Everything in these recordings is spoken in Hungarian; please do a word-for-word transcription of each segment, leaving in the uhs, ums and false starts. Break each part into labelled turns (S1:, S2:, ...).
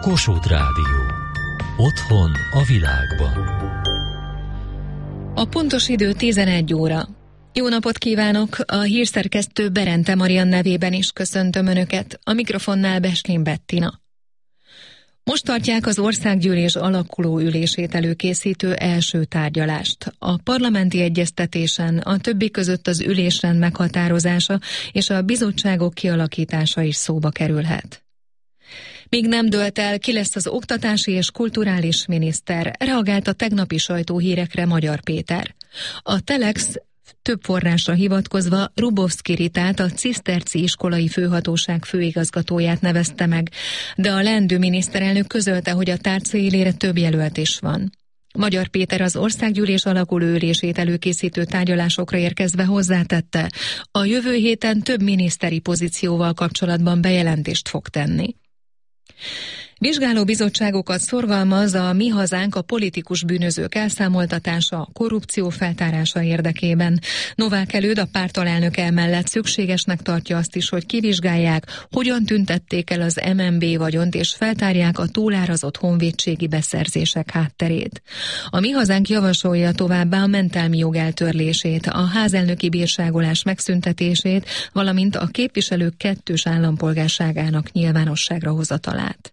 S1: Kossuth Rádió. Otthon a világban.
S2: A pontos idő tizenegy óra. Jó napot kívánok! A hírszerkesztő Berente Marian nevében is köszöntöm Önöket. A mikrofonnál Beslin Bettina. Most tartják az országgyűlés alakuló ülését előkészítő első tárgyalást. A parlamenti egyeztetésen a többi között az ülésrend meghatározása és a bizottságok kialakítása is szóba kerülhet. Míg nem dőlt el, ki lesz az oktatási és kulturális miniszter, reagált a tegnapi sajtóhírekre Magyar Péter. A Telex több forrásra hivatkozva Rubovszki Ritát, a Ciszterci iskolai főhatóság főigazgatóját nevezte meg, de a leendő miniszterelnök közölte, hogy a tárca élére több jelölt is van. Magyar Péter az országgyűlés alakuló ülését előkészítő tárgyalásokra érkezve hozzátette, a jövő héten több miniszteri pozícióval kapcsolatban bejelentést fog tenni. Vizsgáló bizottságokat szorgalmaz a Mi Hazánk a politikus bűnözők elszámoltatása, a korrupció feltárása érdekében. Novák Előd, a párt alelnöke mellett szükségesnek tartja azt is, hogy kivizsgálják, hogyan tüntették el az em en bé vagyont, és feltárják a túlárazott honvédségi beszerzések hátterét. A Mi Hazánk javasolja továbbá a mentelmi jog eltörlését, a házelnöki bírságolás megszüntetését, valamint a képviselők kettős állampolgárságának nyilvánosságra hozatalát.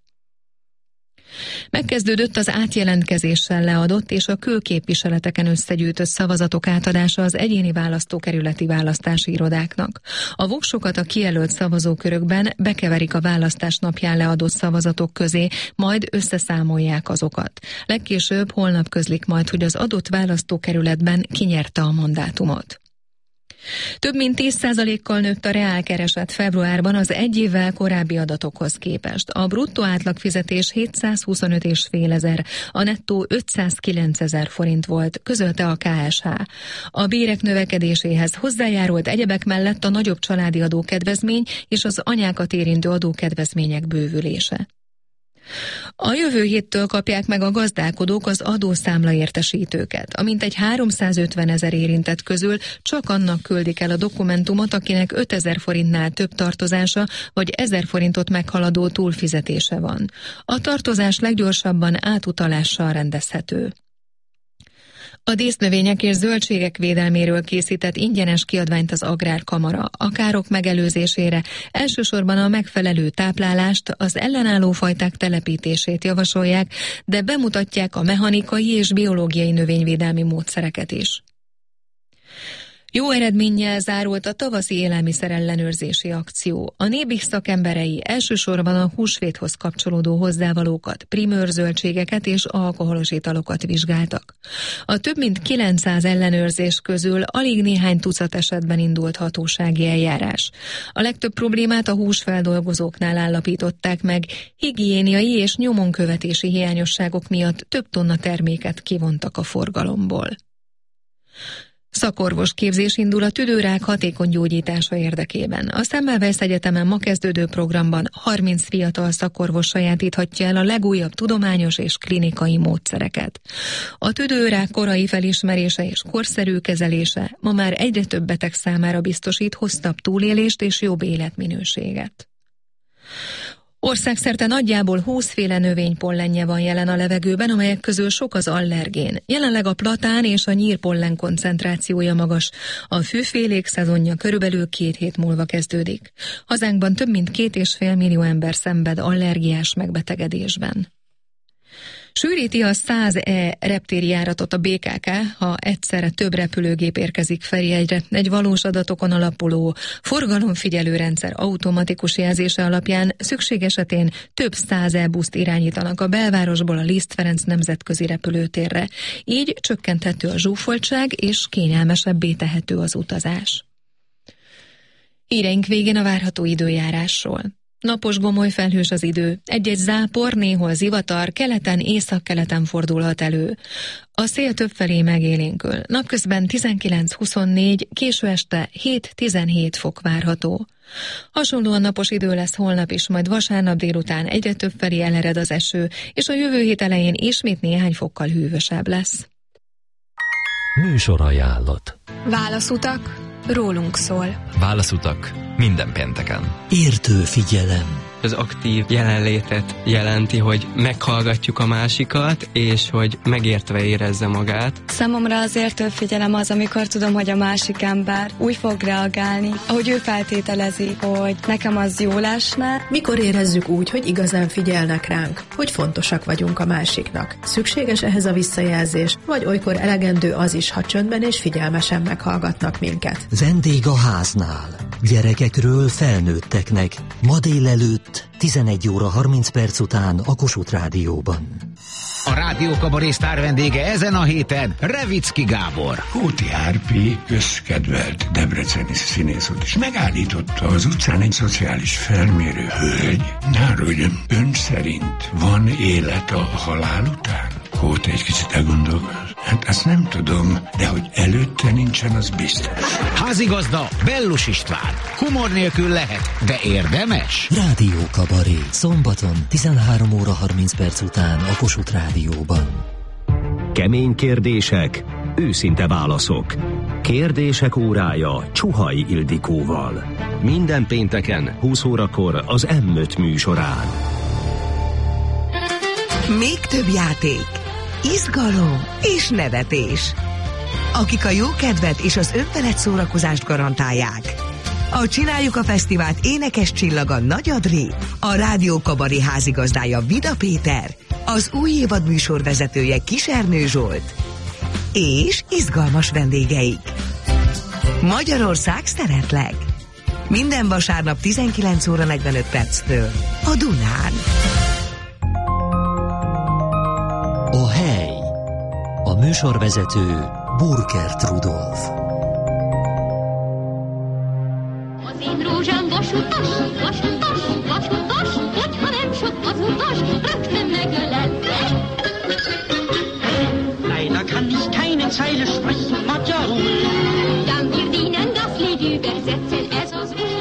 S2: Megkezdődött az átjelentkezéssel leadott és a külképviseleteken összegyűjtött szavazatok átadása az egyéni választókerületi választási irodáknak. A voksokat a kijelölt szavazókörökben bekeverik a választás napján leadott szavazatok közé, majd összeszámolják azokat. Legkésőbb holnap közlik majd, hogy az adott választókerületben kinyerte a mandátumot. Több mint tíz százalékkal nőtt a reálkereset februárban az egy évvel korábbi adatokhoz képest. A bruttó átlagfizetés hétszázhuszonöt egész öt ezer, a nettó ötszázkilenc ezer forint volt, közölte a ká es há. A bérek növekedéséhez hozzájárult egyebek mellett a nagyobb családi adókedvezmény és az anyákat érintő adókedvezmények bővülése. A jövő héttől kapják meg a gazdálkodók az adószámlaértesítőket. A mintegy háromszázötven ezer érintett közül csak annak küldik el a dokumentumot, akinek ötezer forintnál több tartozása vagy ezer forintot meghaladó túlfizetése van. A tartozás leggyorsabban átutalással rendezhető. A dísznövények és zöldségek védelméről készített ingyenes kiadványt az Agrárkamara. A károk megelőzésére elsősorban a megfelelő táplálást, az ellenálló fajták telepítését javasolják, de bemutatják a mechanikai és biológiai növényvédelmi módszereket is. Jó eredménnyel zárult a tavaszi élelmiszerellenőrzési akció. A Nébih szakemberei elsősorban a húsvéthoz kapcsolódó hozzávalókat, primőrzöldségeket és alkoholos italokat vizsgáltak. A több mint kilencszáz ellenőrzés közül alig néhány tucat esetben indult hatósági eljárás. A legtöbb problémát a húsfeldolgozóknál állapították meg, higiéniai és nyomonkövetési hiányosságok miatt több tonna terméket kivontak a forgalomból. Szakorvosképzés indul a tüdőrák hatékony gyógyítása érdekében. A Semmelweis Egyetemen ma kezdődő programban harminc fiatal szakorvos sajátíthatja el a legújabb tudományos és klinikai módszereket. A tüdőrák korai felismerése és korszerű kezelése ma már egyre több beteg számára biztosít hosszabb túlélést és jobb életminőséget. Országszerte nagyjából húsz féle növénypollenje van jelen a levegőben, amelyek közül sok az allergén. Jelenleg a platán és a nyírpollen koncentrációja magas. A fűfélék szezonja körülbelül két hét múlva kezdődik. Hazánkban több mint két és fél millió ember szenved allergiás megbetegedésben. Sűríti a száz E reptérjáratot a bé ká ká, ha egyszerre több repülőgép érkezik Ferihegyre. Egy valós adatokon alapuló forgalomfigyelő rendszer automatikus jelzése alapján szükség esetén több száz E buszt irányítanak a belvárosból a Liszt Ferenc nemzetközi repülőtérre. Így csökkenthető a zsúfoltság és kényelmesebbé tehető az utazás. Híreink végén a várható időjárásról. Napos, gomoly, felhős az idő. Egy-egy zápor, néhol zivatar, keleten, északkeleten fordulhat elő. A szél többfelé megélénkül. Napközben tizenkilenc-huszonnégy, késő este hét-tizenhét fok várható. Hasonlóan napos idő lesz holnap is, majd vasárnap délután egyre többfelé elered az eső, és a jövő hét elején ismét néhány fokkal hűvösebb lesz.
S1: Műsorajánlat.
S3: Válaszutak, rólunk szól.
S4: Válaszutak minden pénteken.
S1: Értő figyelem.
S3: Az aktív jelenlétet jelenti, hogy meghallgatjuk a másikat, és hogy megértve érezze magát.
S4: Számomra az értő figyelem az, amikor tudom, hogy a másik ember úgy fog reagálni, ahogy ő feltételezi, hogy nekem az jól esne.
S5: Mikor érezzük úgy, hogy igazán figyelnek ránk, hogy fontosak vagyunk a másiknak? Szükséges ehhez a visszajelzés, vagy olykor elegendő az is, ha csöndben és figyelmesen meghallgatnak minket?
S1: Vendég a háznál. Gyerekekről felnőtteknek. Ma délelőtt tizenegy óra harminc perc után a Kossuth Rádióban.
S6: A Rádiókabaré sztár vendége ezen a héten Revicki Gábor.
S7: Kóti Árpi közkedvelt debreceni színészot is megállította az utcán egy szociális felmérő hölgy. Národjon, ön szerint van élet a halál után? Kóti egy kicsit elgondolkoz. Hát azt nem tudom, de hogy előtte nincsen, az biztos.
S6: Házigazda Bellus István. Humor nélkül lehet, de érdemes.
S1: Rádiókabaré. Szombaton tizenhárom óra harminc perc után a Kossuth Rádióban.
S8: Kemény kérdések, őszinte válaszok. Kérdések órája Csuhai Ildikóval. Minden pénteken húsz órakor az M öt műsorán.
S9: Még több játék, izgalom és nevetés. Akik a jókedvet és az önfelett szórakozást garantálják. A Csináljuk a Fesztivált énekes csillaga Nagy Adri, a Rádiókabaré házigazdája Vida Péter, az új évad műsorvezetője Kisernő Zsolt és izgalmas vendégeik. Magyarország szeretlek. Minden vasárnap tizenkilenc óra negyvenöt perctől a Dunán.
S1: A hely. A műsorvezető Burkert Rudolf.
S10: Az én rózsám vasutas, vasutas, vasutas, hogyha nem sok az utas, rögtön megölel.
S11: Leider kann ich keine Zeile sprechen, magyarul.
S10: Dann wir dienen das Lied übersetzen, ez az úr.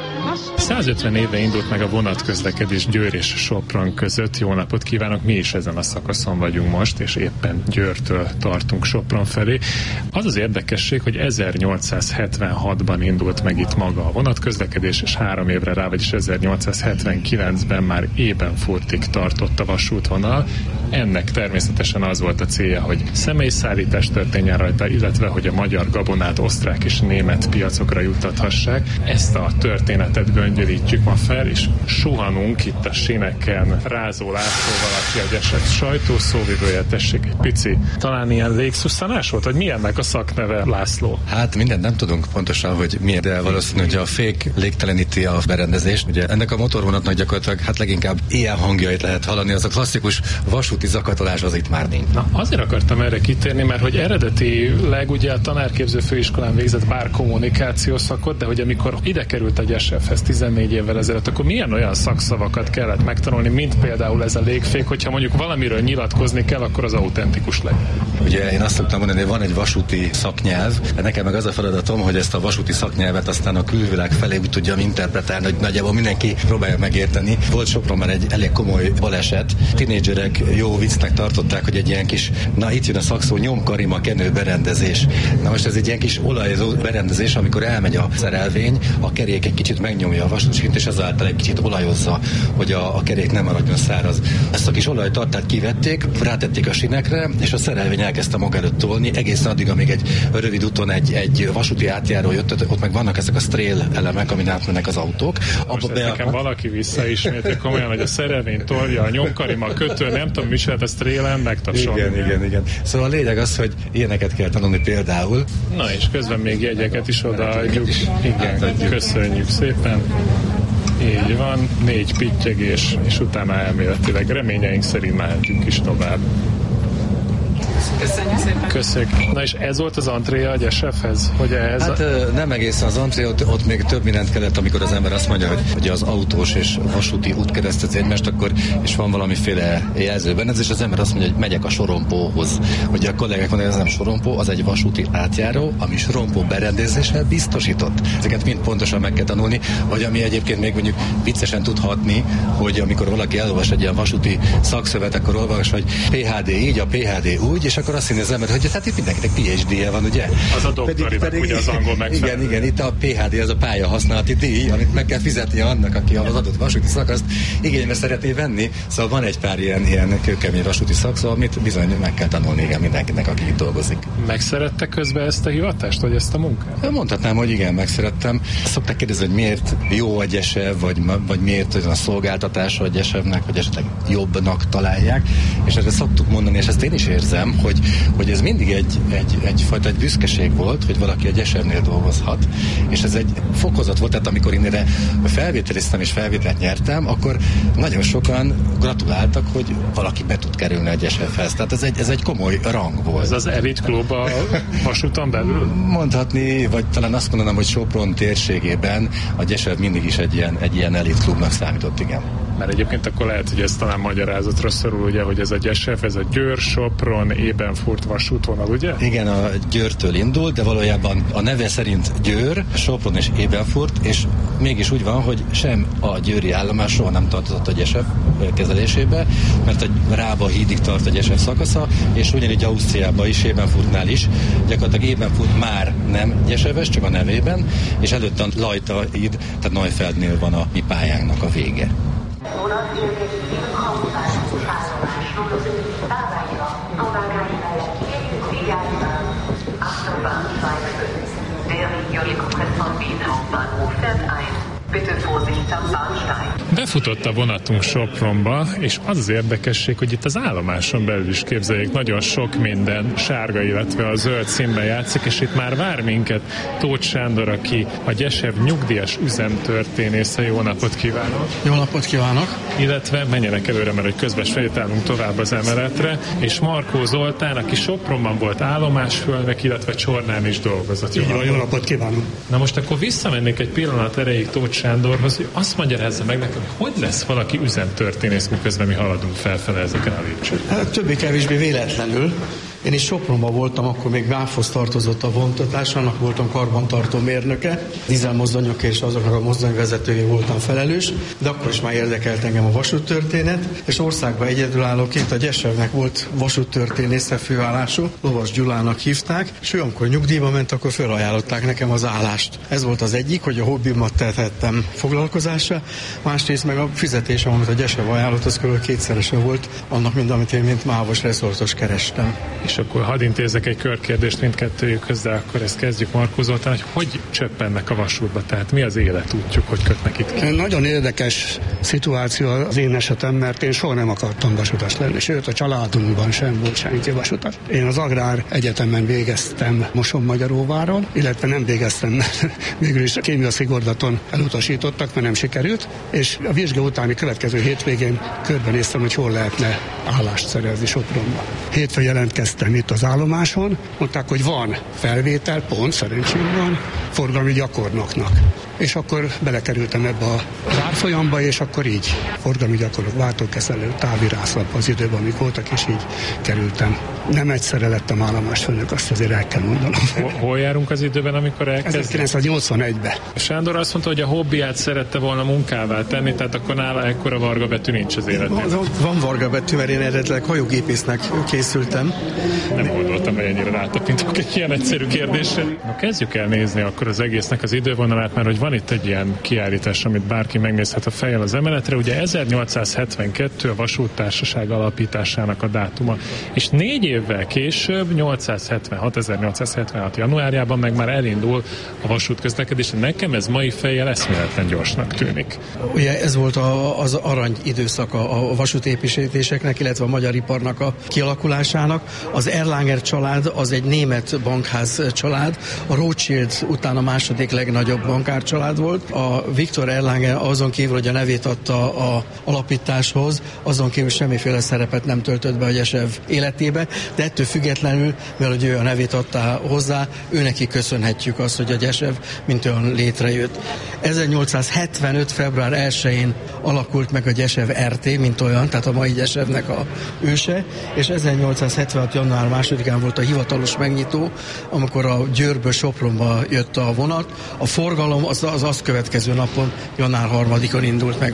S12: százötven éve indult meg a vonatközlekedés Győr és Sopron között. Jó napot kívánok! Mi is ezen a szakaszon vagyunk most, és éppen Győrtől tartunk Sopron felé. Az az érdekesség, hogy ezernyolcszázhetvenhatban indult meg itt maga a vonatközlekedés, és három évre rá, vagyis ezernyolcszázhetvenkilencben már ében furtig tartott a vasútvonal. Ennek természetesen az volt a célja, hogy személyszállítás történjen rajta, illetve hogy a magyar gabonát osztrák és német piacokra juttathassák. Ezt a történetet göngyölítjük ma fel, és suhanunk itt a síneken Rázó Lászlóval, aki egy eset sajtószóvivője. Tessék egy pici, talán ilyen légszusszanás volt, vagy mi ennek a szakneve, László?
S13: Hát mindent nem tudunk pontosan, hogy miért, de valószínű, hogy a fék légteleníti a berendezést. Ugye ennek a motorvonatnak gyakorlatilag hát leginkább ilyen hangjait lehet hallani, az a klasszikus vasúti zakatolás az itt már nincs.
S12: Na, azért akartam erre kitérni, mert hogy eredetileg ugye a tanárképző főiskolán végzett bár kommunikációs szakot, de hogy amikor ide került a Gyesefhez tizennégy évvel ezelőtt, akkor milyen olyan szakszavakat kellett megtanulni, mint például ez a légfék, hogyha mondjuk valamiről nyilatkozni kell, akkor az autentikus legyen.
S13: Ugye én azt szoktam mondani, hogy van egy vasúti szaknyelv, de nekem meg az a feladatom, hogy ezt a vasúti szaknyelvet aztán a külvilág felé úgy tudjam interpretálni, hogy nagyjából mindenki próbálja megérteni. Volt Sopronban egy elég komoly baleset. Tinédzserek jó viccnek tartották, hogy egy ilyen kis, na itt jön a szakszó, nyomkarima kenő berendezés. Na most ez egy ilyen kis olajozó berendezés, amikor elmegy a szerelvény, a kerék egy kicsit megnyomja a vasútsint, és ezáltal egy kicsit olajozza, hogy a, a kerék nem maradjon száraz. Ezt a kis olajtartát kivették, rátették a sinekre, és a szerelvény elkezdte maga előtt tolni, egészen addig, amíg egy rövid úton egy, egy vasúti átjáró jött, ott meg vannak ezek a strail elemek, amin átmennek az autók.
S12: Most ezt nekem valaki visszaismétli komolyan, hogy a szerelvény tolja, a nyomkarima, a kötő, nem tudom, mi se, a strail-en megtapsolni.
S13: Igen, igen, igen. Szóval a lényeg az, hogy ilyeneket kell tanulni például.
S12: Na és közben még jegyeket is odaadjuk. Igen, köszönjük szépen. Így van, négy pittyegés, és utána elméletileg reményeink szerint mehetünk is tovább.
S14: Köszönjük szépen.
S12: Köszönjük. Na és ez volt az antréja a Gyesefhez? Hogy ehhez
S13: hát
S12: a...
S13: nem egészen az antré, ott, ott még több mindent kellett, amikor az ember azt mondja, hogy, hogy az autós és vasúti út keresztezi egymást, akkor és van valamiféle jelzőben, ez és az ember azt mondja, hogy megyek a sorompóhoz. Ugye a kollégák mondják, hogy ez nem sorompó, az egy vasúti átjáró, ami sorompó berendezéssel biztosított. Ezeket mind pontosan meg kell tanulni, vagy ami egyébként még mondjuk viccesen tud hatni, hogy amikor valaki elolvas egy ilyen vasúti szakszövet, akkor olvas, hogy pé há dé így, a pé há dé úgy, és akkor azt hinni az ember, hogy hát itt mindenkinek pé há dé-je van, ugye?
S12: Az a doktorinak, ugye az angol megfelelő.
S13: Igen, igen, itt a pé há dé, az a pályahasználati díj, amit meg kell fizetnie annak, aki az adott vasúti szakaszt igénybe szeretné venni. Szóval van egy pár ilyen, ilyen kőkemény vasúti szaksz, amit bizony meg kell tanulni igen, mindenkinek, aki itt dolgozik.
S12: Megszerette közben ezt a hivatást, vagy ezt a munkát?
S13: Mondhatnám, hogy igen, megszerettem. Szokták kérdezni, hogy miért jó a gyesev, vagy, vagy miért olyan a szolgáltatása a gyesevnek, vagy esetleg jobbnak találják, és erre szoktuk mondani, és ezt én is érzem, hogy, hogy ez mindig egy, egy, egyfajta egy büszkeség volt, hogy valaki a gyesevnél dolgozhat, és ez egy fokozat volt, tehát amikor én erre felvételiztem és felvételt nyertem, akkor nagyon sokan gratuláltak, hogy valaki be tud kerülni a gyesevhez. Tehát ez egy, ez egy komoly rang volt.
S12: Ez az elit klub a vasúton belül?
S13: Mondhatni, vagy talán azt mondanám, hogy Sopron térségében a gyesev mindig is egy ilyen, egy ilyen elit klubnak számított, igen.
S12: Mert egyébként akkor lehet, hogy ez talán magyarázatra szorul, ugye, hogy ez a Gyesev, ez a Győr, Sopron, Ebenfurt vasútvonal, ugye?
S13: Igen, a Győrtől indult, de valójában a neve szerint Győr, Sopron és Ebenfurt, és mégis úgy van, hogy sem a győri állomás soha nem tartozott a Gyesev kezelésébe, mert a Rába hídig tart a Gyesev szakasza, és ugyanígy Ausztriában is, Ebenfurtnál is, gyakorlatilag Ebenfurt már nem gyeseves, csak a nevében, és előtt a Lajta híd, tehát Neufeldnél van a mi pályánknak a vége.
S12: Befutott a vonatunk Sopronba, és az az érdekesség, hogy itt az állomáson belül is képzeljék, nagyon sok minden sárga, illetve a zöld színben játszik, és itt már vár minket Tóth Sándor, aki a Gyesev nyugdíjas üzemtörténésze. Jó napot kívánok!
S14: Jó napot kívánok!
S12: Illetve menjenek előre, mert hogy közben sétálunk tovább az emeletre, és Markó Zoltán, aki Sopronban volt állomásfőnök, illetve Csornán is dolgozott.
S14: Jó, jó, jó napot kívánok!
S12: Na most akkor visszamennék egy pillanat erejéig Tóth Sándorhoz, hogy azt magyarázza meg nekem, hogy lesz valaki üzemtörténész, miközben mi haladunk felfele ezeken a lépcsők.
S14: Hát többé-kevésbé véletlenül. Én is Sopronban voltam, akkor még Váfhoz tartozott a vontatás, annak voltam karbantartó mérnöke, dízelmozdonyok és azoknak a mozdonyvezetői voltam felelős, de akkor is már érdekelt engem a vasúttörténet, és országban egyedülállóként a Gyesevnek volt vasúttörténésze főállású, Lovas Gyulának hívták, és ő amikor nyugdíjba ment, akkor felajánlották nekem az állást. Ez volt az egyik, hogy a hobbimat tettem foglalkozásra, másrészt meg a fizetésem, amit a Gyesev ajánlott, az kb. kétszerese volt annak, mint amit én, mint mávos reszortos kerestem.
S12: És akkor hadd intézek egy körkérdést mindkettőjükhöz, de akkor ezt kezdjük Markó Zoltán, hogy hogy csöppennek a vasútba, tehát mi az életútjuk, hogy kötnek itt ki?
S14: Nagyon érdekes szituáció az én esetem, mert én soha nem akartam vasutas lenni, sőt a családunkban sem volt senki vasutas. Én az Agrár Egyetemen végeztem Mosonmagyaróváron, illetve nem végeztem, mert végül is a kémia szigorlaton elutasítottak, mert nem sikerült, és a vizsga utáni következő hétvégén körbenéztem, hogy hol lehetne állást szerezni Sopronba. Hétfőn jelentkeztem itt az állomáson, mondták, hogy van felvétel, pont, szerencsém van, forgalmi gyakornoknak. És akkor belekerültem ebbe a árfolyamba, és akkor így forgalmi gyakornok, váltókezelő, távirászlap az időben, amik voltak, és így kerültem. Nem egyszerre lettem állomásfőnök, azt azért el kell mondanom.
S12: Hol járunk az időben, amikor elkezdett?
S14: ezerkilencszáznyolcvanegyben.
S12: Sándor azt mondta, hogy a hobbiát szerette volna munkává tenni, tehát akkor nála ekkora varga betű nincs az életében.
S14: Van, van varga betű, mert én eredetileg hajógépésznek készültem.
S12: Nem gondoltam, hogy ennyire rátapintok egy ilyen egyszerű kérdésre. Na kezdjük el nézni akkor az egésznek az idővonalát, mert hogy van itt egy ilyen kiállítás, amit bárki megnézhet a fejjel az emeletre. Ugye ezernyolcszázhetvenkettő a vasúttársaság alapításának a dátuma, és négy évvel később, nyolcszázhetvenhat, ezernyolcszázhetvenhat januárjában meg már elindul a vasútközlekedés. Nekem ez mai fejjel eszméletlen gyorsnak tűnik.
S14: Ugye ez volt a, az arany időszaka a vasútépítéseknek, illetve a magyar iparnak a kialakulásának. Az Erlanger család az egy német bankház család, a Rothschild után a második legnagyobb bankár család volt. A Viktor Erlanger azon kívül, hogy a nevét adta a alapításhoz, azon kívül semmiféle szerepet nem töltött be a Gyesev életébe, de ettől függetlenül, mert hogy ő a nevét adta hozzá, ő neki köszönhetjük azt, hogy a Gyesev mint olyan létrejött. ezernyolcszázhetvenöt február elsején alakult meg a Gyesev er té, mint olyan, tehát a mai Gyesevnek a őse, és ezernyolcszázhetvenhat január másodikán volt a hivatalos megnyitó, amikor a Győrből Sopronba jött a vonat. A forgalom az, az azt következő napon, január harmadikán indult meg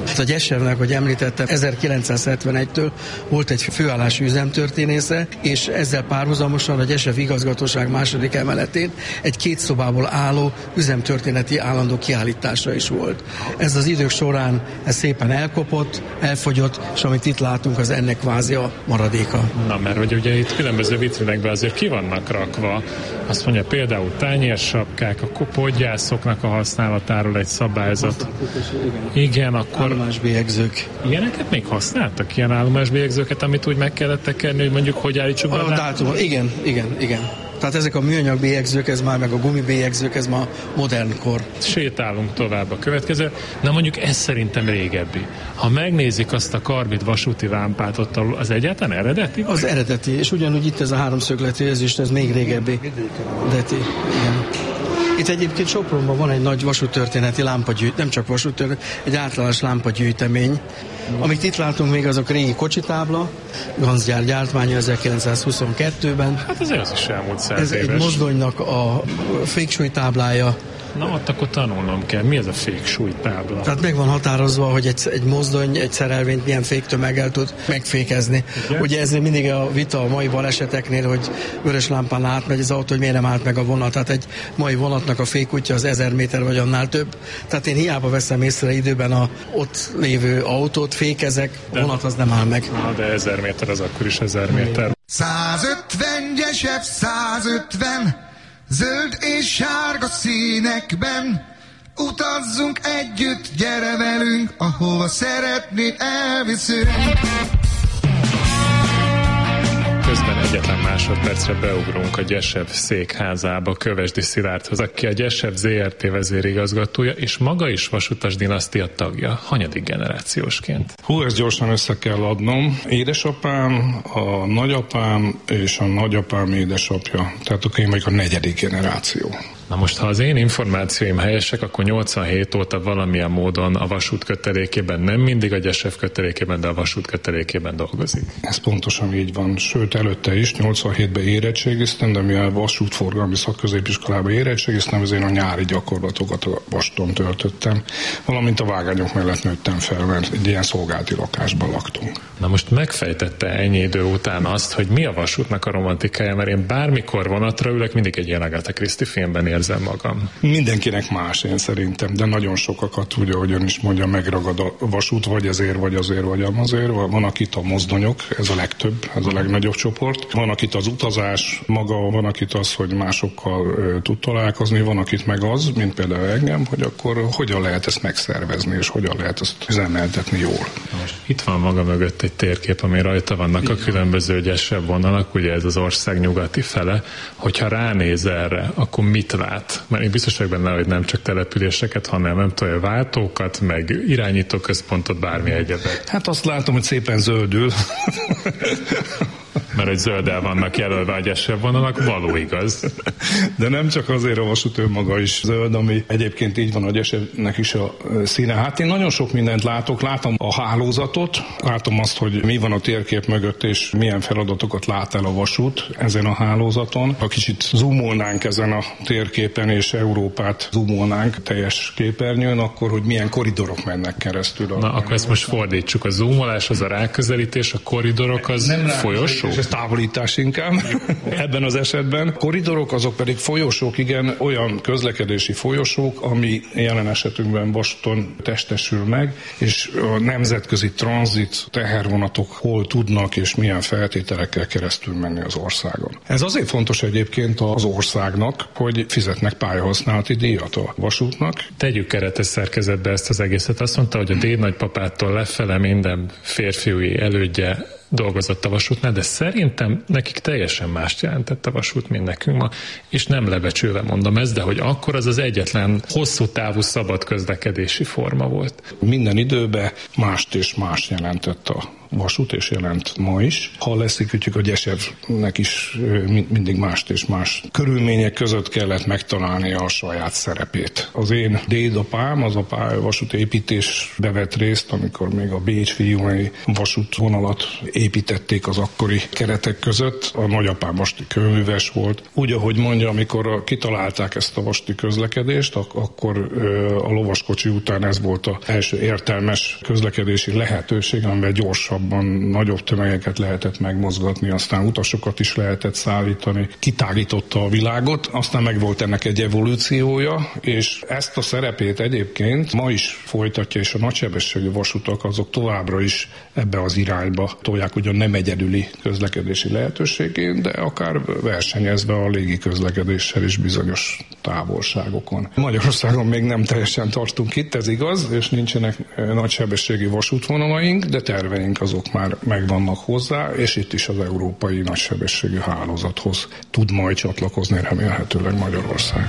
S14: A Gyesevnek, hogy említettem, ezerkilencszázhetvenegytől volt egy főállású üzemtörténésze, és ezzel párhuzamosan a Gyesev igazgatóság második emeletén egy két szobából álló üzemtörténeti állandó kiállítása is volt. Ez az idők során ez szépen elkopott, elfogyott, és amit itt látunk, az ennek kvázi a maradéka.
S12: Na, mert hogy ugye itt különböző vitrinekben azért ki vannak rakva, azt mondja például tányérsapkák, a podgyászoknak a használatáról egy szabályzat. Igen, akkor... Állomásbélyegzők. Ilyeneket még használtak? Ilyen állomásbélyegzőket, amit úgy meg kellett tekerni, hogy mondjuk hogy állítsuk be?
S14: Dátum, igen, igen, igen. Tehát ezek a műanyag bélyegzők, ez már meg a gumibélyegzők, ez ma modern kor.
S12: Sétálunk tovább a következő. Na mondjuk ez szerintem régebbi. Ha megnézik azt a karbid vasúti lámpát, ott az egyáltalán eredeti?
S14: Az eredeti, és ugyanúgy itt ez a háromszögletű érzést, ez még régebbi. Eredeti, igen. Itt egyébként Sopronban van egy nagy vasúttörténeti lámpagyűjt, nem csak vasúttörténet, egy általános lámpagyűjtemény. Amit itt látunk még, azok régi kocsitábla, Ganzgyár gyártmánya ezerkilencszázhuszonkettőben.
S12: Hát ez az is elmúlt száz
S14: Ez
S12: éves.
S14: egy mozdonynak a féksúlytáblája.
S12: Na, ott akkor tanulnom kell. Mi ez a féksúlytábla?
S14: Tehát meg van határozva, hogy egy, egy mozdony, egy szerelvényt milyen féktömeggel tud megfékezni. Ugye? Ugye ez mindig a vita a mai baleseteknél, hogy vörös lámpán átmegy az autó, hogy miért nem állt meg a vonat. Tehát egy mai vonatnak a fékútja az ezer méter vagy annál több. Tehát én hiába veszem észre időben a ott lévő autót, fékezek, a vonat az nem áll meg.
S12: Na, de ezer méter az akkor is ezer méter.
S15: százötven Gyesev, százötven zöld és sárga színekben, utazzunk együtt, gyere velünk, ahova szeretnéd, elviszünk.
S12: Közben egyetlen másodpercre beugrunk a Gyesev székházába Kövesdi Szilárdhoz, aki a Gyesev zé er té vezérigazgatója, és maga is vasutas dinasztia tagja, hanyadik generációsként.
S16: Hú, ezt gyorsan össze kell adnom. Édesapám, a nagyapám és a nagyapám édesapja, tehát akkor én vagyok a negyedik generáció.
S12: Na most, ha az én információim helyesek, akkor nyolcvanhét óta valamilyen módon a vasút kötelékében, nem mindig a Gyesev kötelékében, de a vasút kötelékében dolgozik.
S16: Ez pontosan így van. Sőt, előtte is, nyolcvanhétben érettségiztem, de mivel vasútforgalmi szakközépiskolában érettségiztem, ezért a nyári gyakorlatokat a vasúton töltöttem, valamint a vágányok mellett nőttem fel, mert egy ilyen szolgálati lakásban laktunk.
S12: Na most megfejtette ennyi idő után azt, hogy mi a vasútnak a romantikája, mert én bármikor vonatra ülök, mindig egy ilyen Agatha Christie filmben érzem magam.
S16: Mindenkinek más, én szerintem, de nagyon sokakat, ugye, ahogy ön is mondja, megragad a vasút, vagy ezért, vagy azért, vagy azért. Van akit a mozdonyok, ez a legtöbb, ez a legnagyobb csoport. Van akit az utazás maga, van akit az, hogy másokkal ö, tud találkozni, van akit meg az, mint például engem, hogy akkor hogyan lehet ezt megszervezni, és hogyan lehet ezt üzemeltetni jól.
S12: Most itt van maga mögött egy térkép, ami rajta vannak a különböző Gyesev vonalak, ugye ez az ország nyugati fele, hogyha ránéz erre, akkor mit lát? Mert én biztos vagyok benne, hogy nem csak településeket, hanem nem tudom, váltókat, meg irányítóközpontot, bármi egyebet.
S16: Hát azt látom, hogy szépen zöldül.
S12: Mert hogy zölddel vannak jelölve a Gyesev vonalak, való igaz.
S16: De nem csak azért, a vasút önmaga is zöld, ami egyébként így van a Gyesevnek is a színe. Hát én nagyon sok mindent látok, látom a hálózatot, látom azt, hogy mi van a térkép mögött, és milyen feladatokat lát el a vasút ezen a hálózaton. Ha kicsit zoomolnánk ezen a térképen, és Európát zoomolnánk teljes képernyőn, akkor hogy milyen koridorok mennek keresztül.
S12: Na, akkor ezt most fordítsuk. A zoomolás az a ráközelítés, a koridorok az nem folyosó?
S16: És ez távolítás inkább. Ebben az esetben. Koridorok azok pedig folyosók, igen, olyan közlekedési folyosók, ami jelen esetünkben vasúton testesül meg, és a nemzetközi tranzit tehervonatok hol tudnak és milyen feltételekkel keresztül menni az országon. Ez azért fontos egyébként az országnak, hogy fizetnek pályahasználati díjat a vasútnak.
S12: Tegyük keretes szerkezetbe ezt az egészet. Azt mondta, hogy a dédnagypapától lefele minden férfiúi elődje dolgozott a vasútnál, de szerintem nekik teljesen mást jelentett a vasút, mint nekünk ma, és nem lebecsülve mondom ezt, de hogy akkor az az egyetlen hosszú távú szabad közlekedési forma volt.
S16: Minden időben mást és mást jelentett a vasút, és jelent ma is. Ha leszűkítjük, a Gyesevnek is mindig mást és más körülmények között kellett megtalálni a saját szerepét. Az én dédapám, az a pályavasúti építésbe vett részt, amikor még a Bécs-Fiumei vasútvonalat építették az akkori keretek között. A nagyapám vasúti kőműves volt. Úgy, ahogy mondja, amikor kitalálták ezt a vasúti közlekedést, ak- akkor a lovaskocsi után ez volt az első értelmes közlekedési lehetőség, amivel gyorsabban nagyobb tömegeket lehetett megmozgatni, aztán utasokat is lehetett szállítani. Kitágította a világot, aztán meg volt ennek egy evolúciója, és ezt a szerepét egyébként ma is folytatja, és a nagysebességű vasutak azok továbbra is ebbe az irányba tolják, ugyan nem egyedüli közlekedési lehetőségén, de akár versenyezve a légi közlekedéssel is bizonyos távolságokon. Magyarországon még nem teljesen tartunk itt, ez igaz, és nincsenek nagysebességi vasútvonalaink, de terveink azok már megvannak hozzá, és itt is az európai nagysebességű hálózathoz tud majd csatlakozni remélhetőleg Magyarország.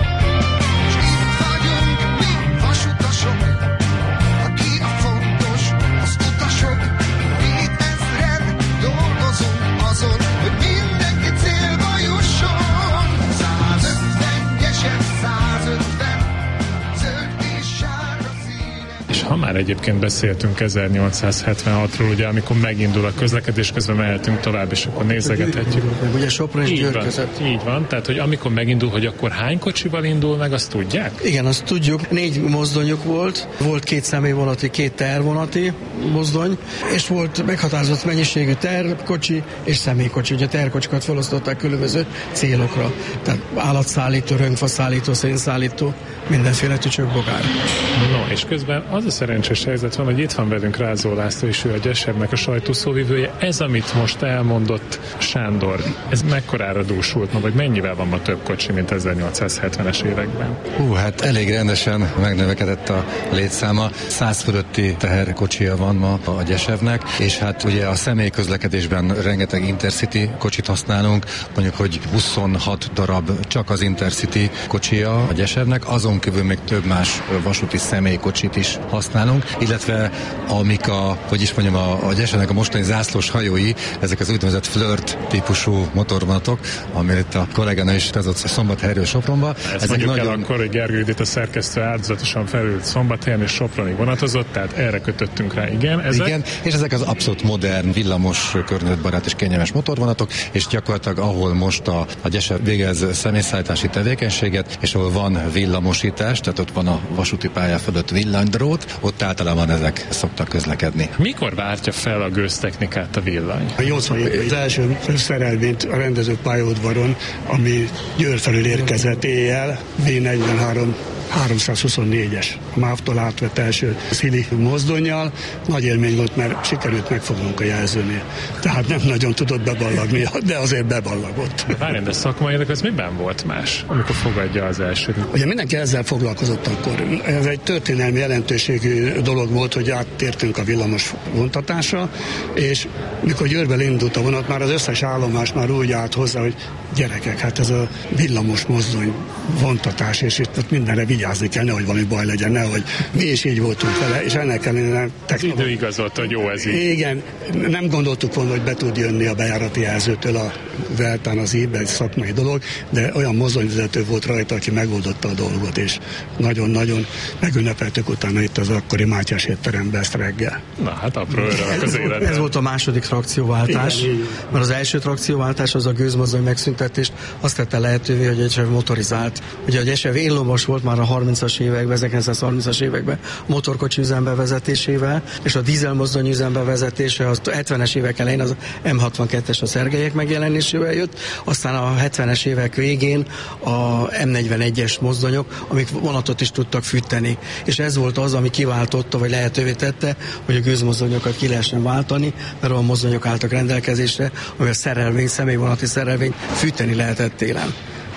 S12: Ha már egyébként beszéltünk ezernyolcszázhetvenhatról, ugye, amikor megindul a közlekedés, közben mehetünk tovább, és akkor nézegethetjük.
S14: Ugye Sopron és Győr között.
S12: Így van, tehát hogy amikor megindul, hogy akkor hány kocsival indul meg, azt tudják?
S14: Igen, azt tudjuk. Négy mozdonyuk volt, volt két személyvonati, két tehervonati mozdony, és volt meghatározott mennyiségű terkocsi és személykocsi. Ugye a terkocsikat felosztották különböző célokra. Tehát állatszállító, rönkfaszállító, szénszállító, mindenféle tücsök-bogár.
S12: No, és közben az a szerencsés helyzet van, hogy itt van velünk Rázó László, és ő a Gyesevnek a sajtószóvivője. Ez, amit most elmondott Sándor, ez mekkorára dúsult ma, vagy mennyivel van ma több kocsi, mint ezernyolcszázhetvenes években?
S13: Hú, hát elég rendesen megnövekedett a létszáma. Száz fölötti teherkocsia van ma a Gyesevnek, és hát ugye a személyközlekedésben rengeteg Intercity kocsit használunk, mondjuk, hogy huszonhat darab csak az Intercity kocsia a Gyesevnek, azon kívül még több más vasúti személykocsit is használunk, illetve amik a, hogy is mondjam, a, a Gyesevnek a mostani zászlós hajói, ezek az úgynevezett flirt típusú motorvonatok, amit itt a kolléganő is utazott Szombathelyről Sopronba.
S12: Ezt
S13: ezek
S12: mondjuk
S13: nagyon...
S12: el akkor, hogy Gergő itt a szerkesztő áldozatosan felült Szombathelyen és Sopronig vonatozott, tehát erre kötöttünk rá, igen. Ezek...
S13: Igen, és ezek az abszolút modern, villamos, környezetbarát és kényelmes motorvonatok, és gyakorlatilag ahol most a, a Gyesev végez személyszállítási tevékenységet, és ahol van villamosítás, tehát ott van a vasúti pálya fölött villanydrót, ott általában ezek szoktak közlekedni.
S12: Mikor váltja fel a gőztechnikát a villany?
S17: A nyolcvan évben az első szerelvényt a rendező pályaudvaron, ami Győr felől érkezett éjjel, vé negyvenhárom háromszázhuszonnégyes a MÁV-tól átvett első szili mozdonnyal. Nagy élmény volt, mert sikerült megfognunk a jelzőnél. Tehát nem nagyon tudott beballagni, de azért beballagott.
S12: Várján, de szakmailag az miben volt más, amikor fogadja az elsőt?
S17: Ugye mindenki ezzel foglalkozott akkor. Ez egy történelmi jelentőségű dolog volt, hogy áttértünk a villamos vontatásra, és mikor Győrből indult a vonat, már az összes állomás már úgy állt hozzá, hogy gyerekek, hát ez a villamos mozdony vontatás, és itt mindenre vigyázni kell, nehogy valami baj legyen, nehogy mi is így voltunk vele, és ennek ellenére
S12: technológia. Idő igazolt, hogy jó ez így.
S17: Igen, nem gondoltuk volna, hogy be tud jönni a bejárati jelzőtől a Veltán az íbe, egy szakmai dolog, de olyan mozdonyvezető volt rajta, aki megoldotta a dolgot, és nagyon-nagyon megünnepeltük utána itt az akkori Mátyás étteremben ezt reggel.
S12: Na hát apró örömök az életben.
S14: Ez volt a második trakcióváltás, igen, igen. Mert az első trakcióváltás az a gőzmozdony megszüntetést azt tette lehetővé, hogy a Gyesev motorizált. Ugye a Gyesev éllovas volt már a harmincas években, ezerkilencszázharmincas években a motorkocsi üzembe vezetésével, és a dízelmozdony üzembe vezetése az hetvenes évek elején az em hatvankettes a Szergelyek megjelenésével jött, aztán a hetvenes évek végén a em negyvenegyes mozdonyok, amik vonatot is tudtak fűteni. És ez volt az, ami kiváltotta, vagy lehetővé tette, hogy a gőzmozdonyokat ki lehessen váltani, mert olyan mozdonyok álltak rendelkezésre, ami a szerelvény, személyvonati szerelvény fűteni lehetett télen.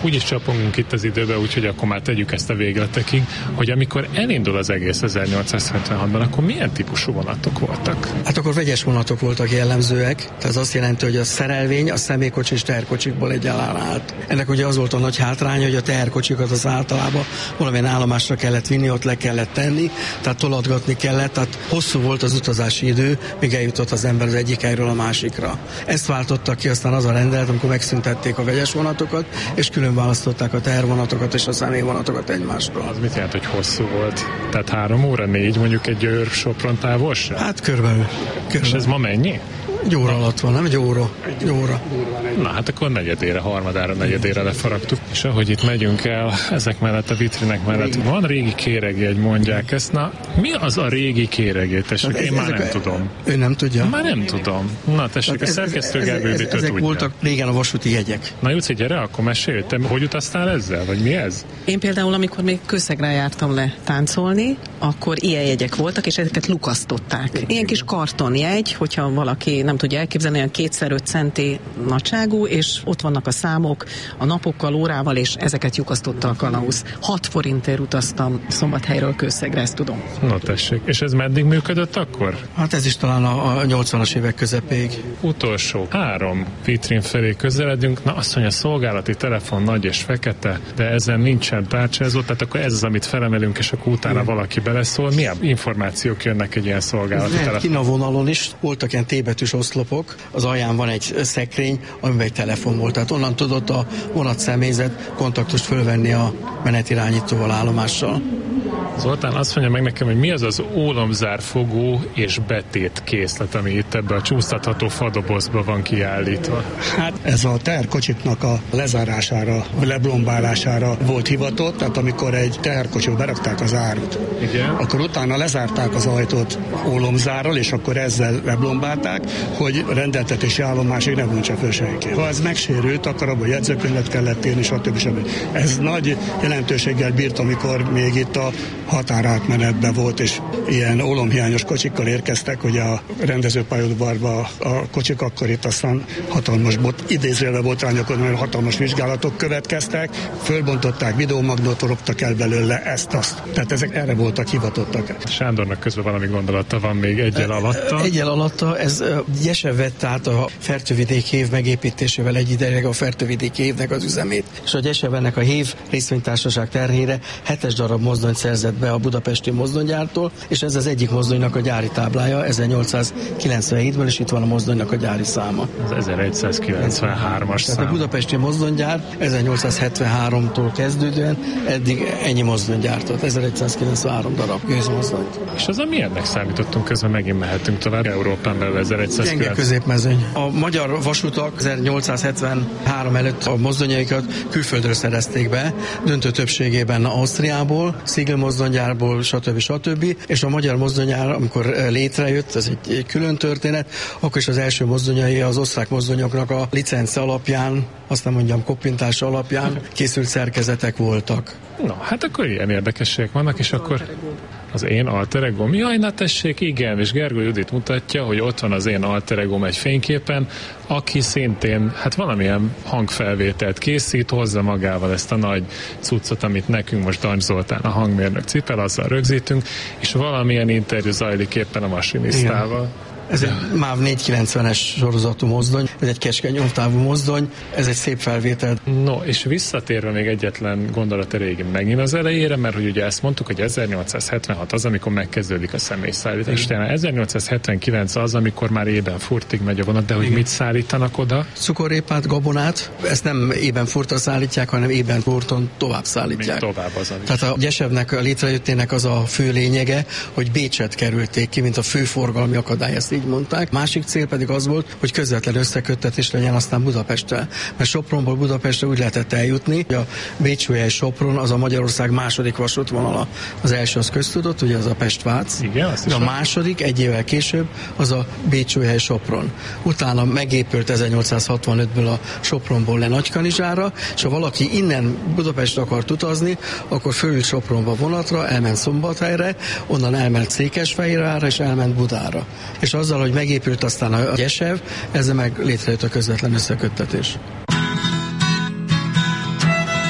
S12: úgyis csapongunk itt az időbe, úgyhogy akkor már tegyük ezt a végletekig, hogy amikor elindul az egész ezernyolcszázhetvenhatban, akkor milyen típusú vonatok voltak?
S14: Hát akkor vegyes vonatok voltak jellemzőek, tehát az azt jelenti, hogy a szerelvény a személykocsi és teherkocsikból egyaránt állt. Ennek ugye az volt a nagy hátránya, hogy a teherkocsikat az általában valamilyen állomásra kellett vinni, ott le kellett tenni, tehát tolatgatni kellett, tehát hosszú volt az utazási idő, míg eljutott az ember az egyik helyről a másikra. Ezt váltottak ki aztán az a rendelet, amikor megszüntették a vegyes vonatokat, és külön választották a tehervonatokat és a személyvonatokat egymástól.
S12: Az mit jelent, hogy hosszú volt? Tehát három óra, négy mondjuk egy Győr-Sopron távolság?
S14: Hát körülbelül.
S12: És ez ma mennyi?
S14: Egy óra alatt van, nem egy óra. Egy óra.
S12: Na hát akkor negyedére, harmadára, negyedére lefaragtuk. És ahogy itt megyünk el, ezek mellett a vitrinek mellett van régi kéregjegy, mondják ezt. Na, mi az a régi kéregjegy? Tessék, hát ez, én már nem a... tudom.
S14: Ő nem tudja?
S12: Már nem tudom. Na tessék, a szerkesztő Gergőbitől tudja.
S14: Ezek voltak régen a vasúti jegyek.
S12: Na Juci, gyere, akkor mesélj, te hogy utaztál ezzel? Vagy mi ez?
S18: Én például, amikor még Kőszegre jártam le táncolni, akkor ilyen jegyek voltak, és ezeket lukasztották. Ilyen kis kartonjegy, hogyha valaki nem tudja elképzelni, olyan kétszer öt centi nagyságú, és ott vannak a számok, a napokkal, órával, és ezeket lyukasztotta a kalauz. hat forintért utaztam Szombathelyről Kőszegre, ezt tudom.
S12: Na tessék, és ez meddig működött akkor?
S14: Hát ez is talán a, a nyolcvanas évek közepéig.
S12: Utolsó három vitrin felé közeledünk, na azt mondja, szolgálati telefon nagy és fekete, de ezen nincsen tárcsázott, tehát akkor ez az, amit felemelünk, és akkor utána hmm. valaki beleszól. Milyen információk jönnek egy ilyen szolgálati telefon?
S14: Kína vonalon is voltak ilyen T-betűs oszlopok, az alján van egy szekrény, amiben egy telefon volt. Tehát onnan tudott a vonatszemélyzet kontaktust fölvenni a menetirányítóval, állomással.
S12: Zoltán azt mondja meg nekem, hogy mi az az ólomzárfogó és betét készlet, ami itt ebbe a csúsztatható fadobozba van kiállítva.
S17: Hát ez a teherkocsiknak a lezárására, leblombálására volt hivatott, tehát amikor egy teherkocsiba berakták az árut,
S12: igen,
S17: akkor utána lezárták az ajtót ólomzárral, és akkor ezzel leblombálták, hogy rendeltetési állomásig ne vontsa föl senki. Ha ez megsérült, akkor abban jegyzőkönyvet kellett írni, stb. stb. Ez nagy jelentőséggel bírt, amikor még itt a határátmenetben volt, és ilyen ólomhiányos kocsikkal érkeztek, hogy a rendezőpályaudvarba a kocsik akkor itt aztán hatalmas bot, idézőjelben botrányokon, mert hatalmas vizsgálatok következtek, fölbontották, videómagnót roptak el belőle, ezt-azt. Tehát ezek erre voltak hivatottak.
S12: Sándornak közben valami gondolata van még egyel alatta.
S14: Egyel alatta, ez Gyesev vett át a Fertővidék hév megépítésével egy ideig a Fertővidék hévnek az üzemét. És a Gyesev ennek a hév részvénytársaság terhére hetes darab mozdonyt szerzett be a budapesti mozdonygyártól, és ez az egyik mozdonynak a gyári táblája ezernyolcszázkilencvenhétből, és itt van a mozdonynak a gyári száma.
S12: Az ezeregyszázkilencvenhármas szám.
S14: Tehát a budapesti mozdonygyár ezernyolcszázhetvenháromtól kezdődően eddig ennyi mozdony gyártott, ezeregyszázkilencvenhárom darab gőzmozdonyt.
S12: És az a milyennek számítottunk, közben megint mehetünk tovább Európán belül ezeregyszázkilencven.
S14: Gyenge középmezőny. A magyar vasutak ezernyolcszázhetvenhárom előtt a mozdonyaikat külföldről szerezték be, döntő többségében Ausztriából, Szigl mozdonygyárból, stb. stb. És a magyar mozdonygyár, amikor létrejött, ez egy, egy külön történet, akkor is az első mozdonyai az osztrák mozdonyoknak a licence alapján, azt nem mondjam, koppintása alapján készült szerkezetek voltak.
S12: Na, hát akkor ilyen érdekességek vannak, és akkor az én alter egóm. Jaj, na tessék, igen, és Gergő Judit mutatja, hogy ott van az én alter egóm egy fényképen, aki szintén, hát valamilyen hangfelvételt készít, hozza magával ezt a nagy cuccot, amit nekünk most Dancs Zoltán, a hangmérnök cipel, azzal rögzítünk, és valamilyen interjú zajlik éppen a masinisztával. Igen.
S14: Ez egy MÁV négyszázkilencvenes sorozatú mozdony, ez egy keskeny nyomtávú mozdony, ez egy szép felvétel.
S12: No, és visszatérve még egyetlen gondolat erejéig megint az elejére, mert hogy ugye ezt mondtuk, hogy ezernyolcszázhetvenhat az, amikor megkezdődik a személyszállítás. És ezernyolcszázhetvenkilenc az, amikor már ében furtig megy a vonat, de hogy igen, mit szállítanak oda?
S14: Cukorrépát, gabonát, ezt nem ében furtra szállítják, hanem ében furton tovább szállítják.
S12: Még tovább az,
S14: Tehát a Gyesevnek a létrejöttének az a fő lényege, hogy Bécset kerülték ki, mint a fő forgalmi akadály, ezt így mondták. Másik cél pedig az volt, hogy közvetlen összeköttetés legyen aztán Budapesttel. Mert Sopronból Budapestre úgy lehetett eljutni, hogy a Bécsújhely-Sopron az a Magyarország második vasútvonala. Az első az köztudott, ugye az a Pest-Vác.
S12: Igen,
S14: de a második egy évvel később az a Bécsújhely-Sopron. Utána megépült ezernyolcszázhatvanötből a Sopronból le Nagykanizsára, és ha valaki innen Budapestre akart utazni, akkor fölült Sopronba vonatra, elment Szombathelyre, onnan elment Székesfehérvárra, és elment Budára. És azzal, hogy megépült aztán a Gyesev, ezzel meg létrejött a közvetlen összeköttetés.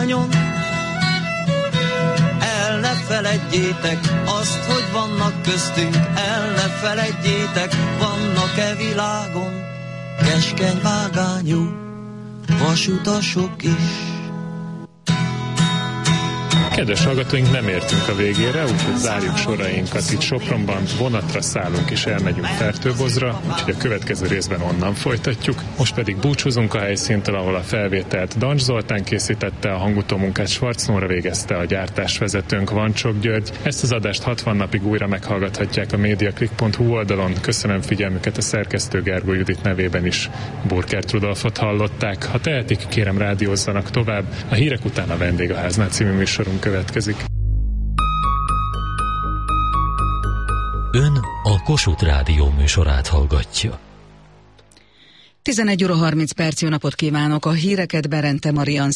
S19: viszonyon. El ne feledjétek azt, hogy vannak köztünk, el ne feledjétek, vannak-e világon keskeny vágányú vasutasok is.
S12: Kedves hallgatóink, nem értünk a végére, úgyhogy zárjuk sorainkat itt Sopronban, vonatra szállunk és elmegyünk Fertőbozra, úgyhogy a következő részben onnan folytatjuk. Most pedig búcsúzunk a helyszíntől, ahol a felvételt Dancs Zoltán készítette, a hangutómunkát Schwarz Nóra végezte, a gyártásvezetőnk Vancsok György. Ezt az adást hatvan napig újra meghallgathatják a mediaclick pont hu oldalon. Köszönöm figyelmüket, a szerkesztő Gergó Judit nevében is Burkert Rudolfot hallották. Ha tehetik, kérem rádiózzanak tovább. A hírek után a Vendégháznál című műsorunk következik.
S1: Ön a Kossuth Rádió műsorát hallgatja.
S20: tizenegy óra harminc perc, jó napot kívánok! A híreket Berente Marian